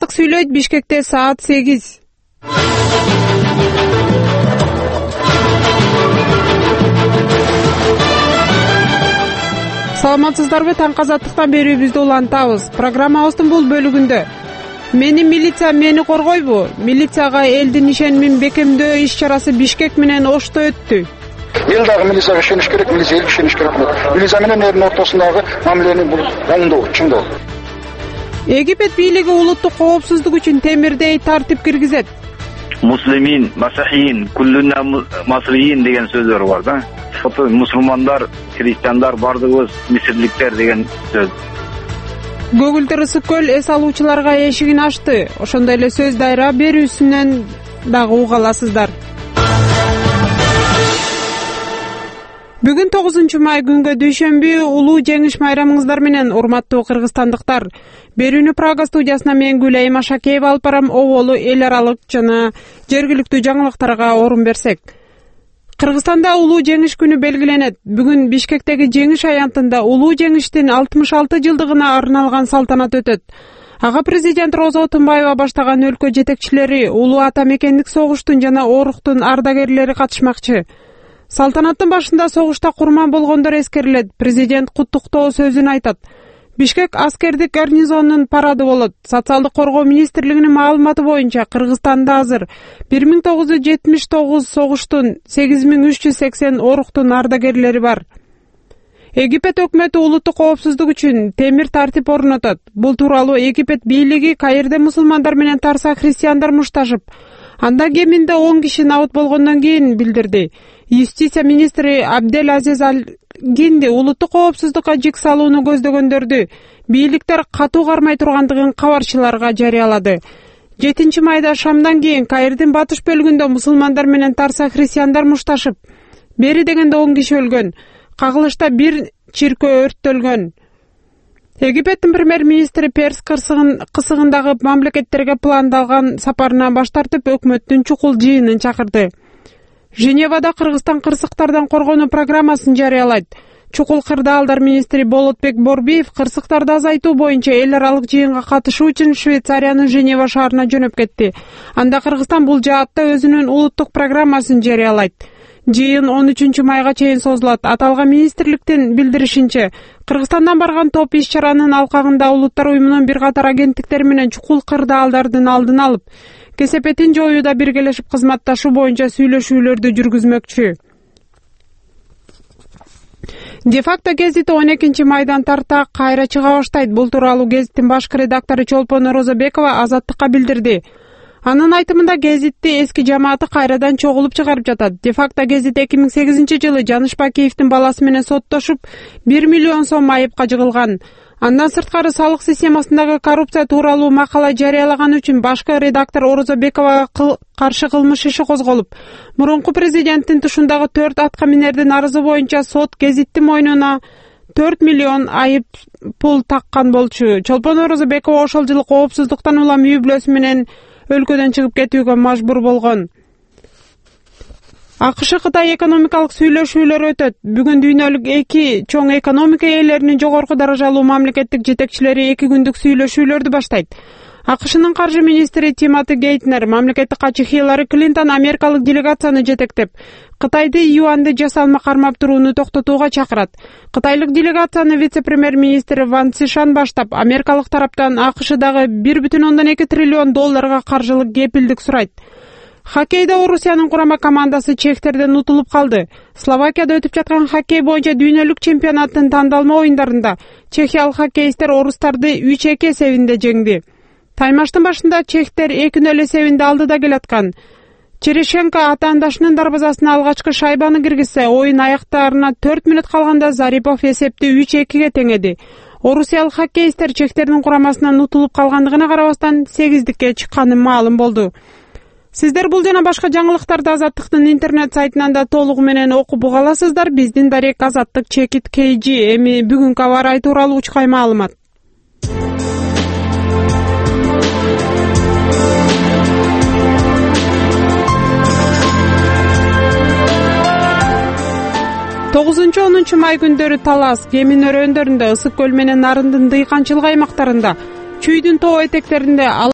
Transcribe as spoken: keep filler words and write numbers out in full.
Азаттык сүйлөйт. Бишкекте саат сегиз. Саламатсыздарбы? Таңкы Азаттыктан берүүбүздү улантабыз. Программабыздын бул бөлүгүндө мени милиция мени коргойбу? Милицияга элдин ишенимин бекемдөө иш-чарасы Бишкек менен Ошто өттү. Эл дагы милицияга ишениш керек, милиция элге ишениш керек. Милиция менен элдин ортосундагы мамилени бул оңдоо, чыңдоо. Египет бийлиги улуттук коопсуздук үчүн темирдей тартип киргизет. Муслимин, масахиин, куллуна масриин деген сөздөр бар да. Фото мусулмандар, христиандар бардыгыбыз мисирликтер деген сөз. Көгүлтөр ысык көл эс алуучуларга эшигин ачты. Ошондой эле сөз дайра берүүсүнөн дагы уга аласыздар. Бүгүн тогузунчу май күнгө дүйшөмбү улуу жеңиш майрамыңыздар менен, урматтуу кыргызстандыктар. Берүүнү Прага студиясына мен Гүлайым Ашакеева алып барам. Оболу эл аралык жана жергиликтүү жаңылыктарга орун берсек. Кыргызстанда улуу жеңиш күнү белгиленет. Бүгүн Бишкектеги жеңиш аянтында улуу жеңиштин алтымыш алты жылдыгына арналган салтанат өтөт. Ага президент Роза Отунбаева баштаган өлкө жетекчилери, улуу ата мекендик согуштун жана оруктун ардагерлери катышмакчы. Салтанаттын башында согушта курман болгондор эскерилет. Президент куттуктоо сөзүн айтат. Бишкек аскердик гарнизонунун парады болот. Социалдык коргоо министрлигинин маалыматы боюнча Кыргызстанда азыр бир миң тогуз жүз жетимиш тогуз согуштун сегиз миң үч жүз сексен оруктун ардагерлери бар. Египет өкмөтү улуттук коопсуздук үчүн темир тартип орнотот. Бул тууралуу Египет бийлиги Каирде мусулмандар менен тарса христиандар мушташып, анда кеминде он киши набыт болгондон кийин билдирди. Юстиция министри Абдель Азиз Аль-Гинди улуттук коопсуздукка жик салууну көздөгөндөрдү бийликтер катуу кармай тургандыгын кабарчыларга жарыялады. жетинчи майда шамдан кийин Каирдин батыш бөлүгүндө мусулмандар менен тарса христиандар мушташып, бери дегенде он киши өлгөн. Кагылышта бир чиркөө өрттөлгөн. Египеттин премьер-министри Перс кысыгындагы мамлекеттерге пландалган сапарына баш тартып, өкмөттүн чукул жыйынын чакырды. Женевада Кыргызстан кырсыктардан коргонуу программасын жарыялайт. Чукул кырдаалдар министри Болотбек Борбиев кырсыктарды азайтуу боюнча эл аралык жыйынга катышуу үчүн Швейцариянын Женева шаарына жөнөп кетти. Анда Кыргызстан бул жаатта өзүнүн улуттук программасын жарыялайт. Жыйын он үчүнчү майга чейин созулат. Аталган министрликтин билдиришинче, Кыргызстандан барган топ иш-чаранын алкагында улуттар уюмунун бир катар агенттиктери менен чукул кырдаалдардын алдын алып, кесепетин жоюуда биргелешип кызматташуу боюнча сүйлөшүүлөрдү жүргүзмөкчү. Де-факто гезити он экинчи майдан тарта кайра чыга баштайт. Бул тууралуу гезиттин башкы редактору Чолпон Орозобекова Азаттыкка билдирди. Анын айтымында гезитти эски жамааты кайрадан чогулуп чыгарып жатат. Де-факто гезит эки миң сегизинчи жылы Жаныш Бакиевдин баласы менен соттошуп, бир миллион сом айыпка жыгылган. Андан сырткары салык системасындагы коррупция тууралуу макала жарыялаган үчүн башкы редактор Орозобековага кыл, каршы кылмыш иши козголуп, мурунку президенттин тушундагы төрт атка минердин арызы боюнча сот гезиттин мойнуна төрт миллион айып пул таккан болчу. Чолпон Орозобекова ошол жылы коопсуздуктан улам үй бүлөсү менен өлкөдөн чыгып кетүүгө мажбур болгон. АКШ-Кытай экономикалык сүйлөшүүлөр өтөт. Бүгүн дүйнөлүк эки чоң экономика ээлеринин жогорку даражалуу мамлекеттик жетекчилери эки күндүк сүйлөшүүлөрдү баштайт. АКШнын каржы министри Тимоти Гейтнер, мамлекеттик катчы Хиллари Клинтон америкалык делегацияны жетектеп, Кытайды юанды жасалма кармап турууну токтотууга чакырат. Кытайлык делегацияны вице-премьер-министр Ван Цишан баштап, америкалык тараптан АКШдагы бир бүтүн ондон эки триллион долларга каржылык кепилдик сурайт. Хоккейде Орусиянын курама командасы чехтерден утулуп калды. Словакияда өтүп жаткан хоккей боюнча дүйнөлүк чемпионаттын тандалма оюндарында чехиялык хоккеисттер орустарды үч эки эсебинде жеңди. Таймаштын башында чехтер эки нөл эсебинде алдыда келаткан. Черешенко атаандашынын дарбазасына алгачкы шайбаны киргизсе, оюн аяктарына төрт мүнөт калганда Зарипов эсепти үч экиге теңеди. Орусиялык хоккеисттер чехтердин курамасынан утулуп калгандыгына карабастан сегиздикке чыкканы маалым болду. Сиздер бул жана башка жаңылыктарды Азаттыктын интернет сайтынан да толугу менен окуп уга аласыздар. Биздин дарек Азаттык чекит кей джи. Эми бүгүнкү аба ырайы тууралуу учкай маалымат. тогузунчу онунчу май күндөрү Талас, Кемин өрөөндөрүндө, Ысык көл менен Нарындын дыйканчылык аймактарында, Чүйдүн тоо этектеринде